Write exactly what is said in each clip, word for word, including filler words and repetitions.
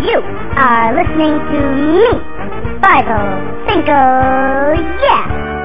You are listening to me, Five-O Cinco, yeah!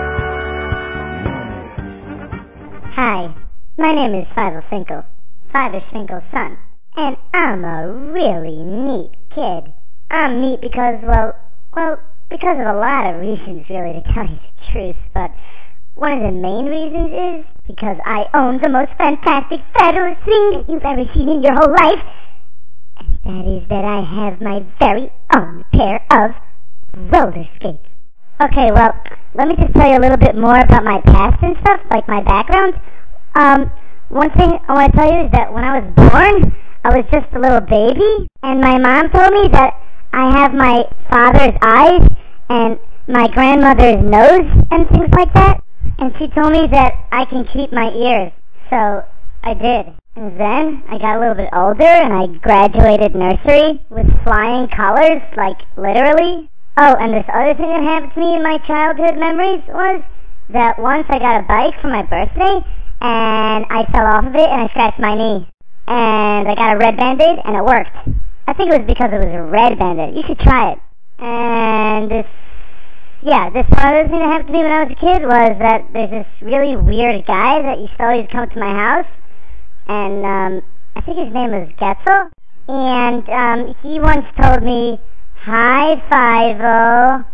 Hi, my name is Five-O Cinco, Five-O Cinco's son, and I'm a really neat kid. I'm neat because, well, well, because of a lot of reasons, really, to tell you the truth, but one of the main reasons is because I own the most fantastic, fabulous thing that you've ever seen in your whole life, and that is that I have my very own pair of roller skates. Okay, well, let me just tell you a little bit more about my past and stuff, like my background. Um, one thing I want to tell you is that when I was born, I was just a little baby, and my mom told me that I have my father's eyes and my grandmother's nose and things like that. And she told me that I can keep my ears. So I did. And then I got a little bit older and I graduated nursery with flying colors, like literally. Oh, and this other thing that happened to me in my childhood memories was that once I got a bike for my birthday and I fell off of it and I scratched my knee. And I got a red Band-Aid and it worked. I think it was because it was a red Band-Aid. You should try it. And this, yeah, this one other thing that happened to me when I was a kid was that there's this really weird guy that used to always come to my house. And um, I think his name was Getzel. And um, he once told me, "Hi, Five-O."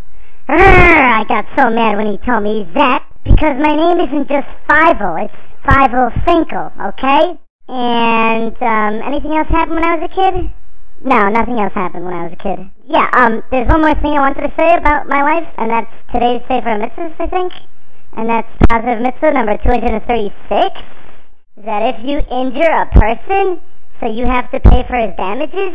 I got so mad when he told me that because my name isn't just Five-O, it's Five-O Cinco, okay? And um, anything else happened when I was a kid? No, nothing else happened when I was a kid. Yeah, um, there's one more thing I wanted to say about my life, and that's today's Sefer Mitzvahs, I think. And that's positive mitzvah number two hundred thirty-six. That if you injure a person, so you have to pay for his damages.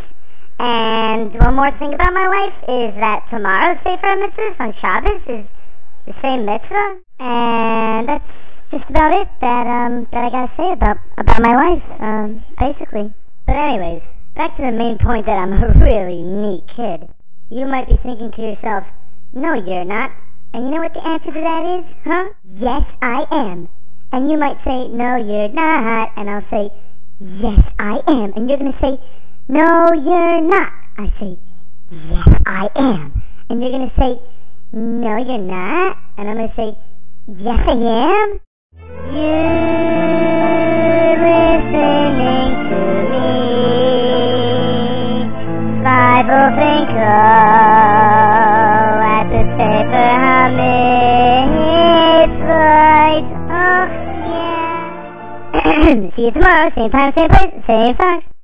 And one more thing about my life is that tomorrow's Sefer Mitzvahs on Shabbos is the same mitzvah. And that's just about it that um that I gotta say about about my life, um, basically. But anyways, back to the main point that I'm a really neat kid. You might be thinking to yourself, "No, you're not." And you know what the answer to that is? Huh? Yes, I am. And you might say, "No, you're not." And I'll say, "Yes, I am." And you're going to say, "No, you're not." I say, "Yes, I am." And you're going to say, "No, you're not." And I'm going to say, "Yes, I am." You're listening to me, Five-O Cinco, at the Sefer HaMitzvot. Oh, yeah. See you tomorrow, same time, same place, same song.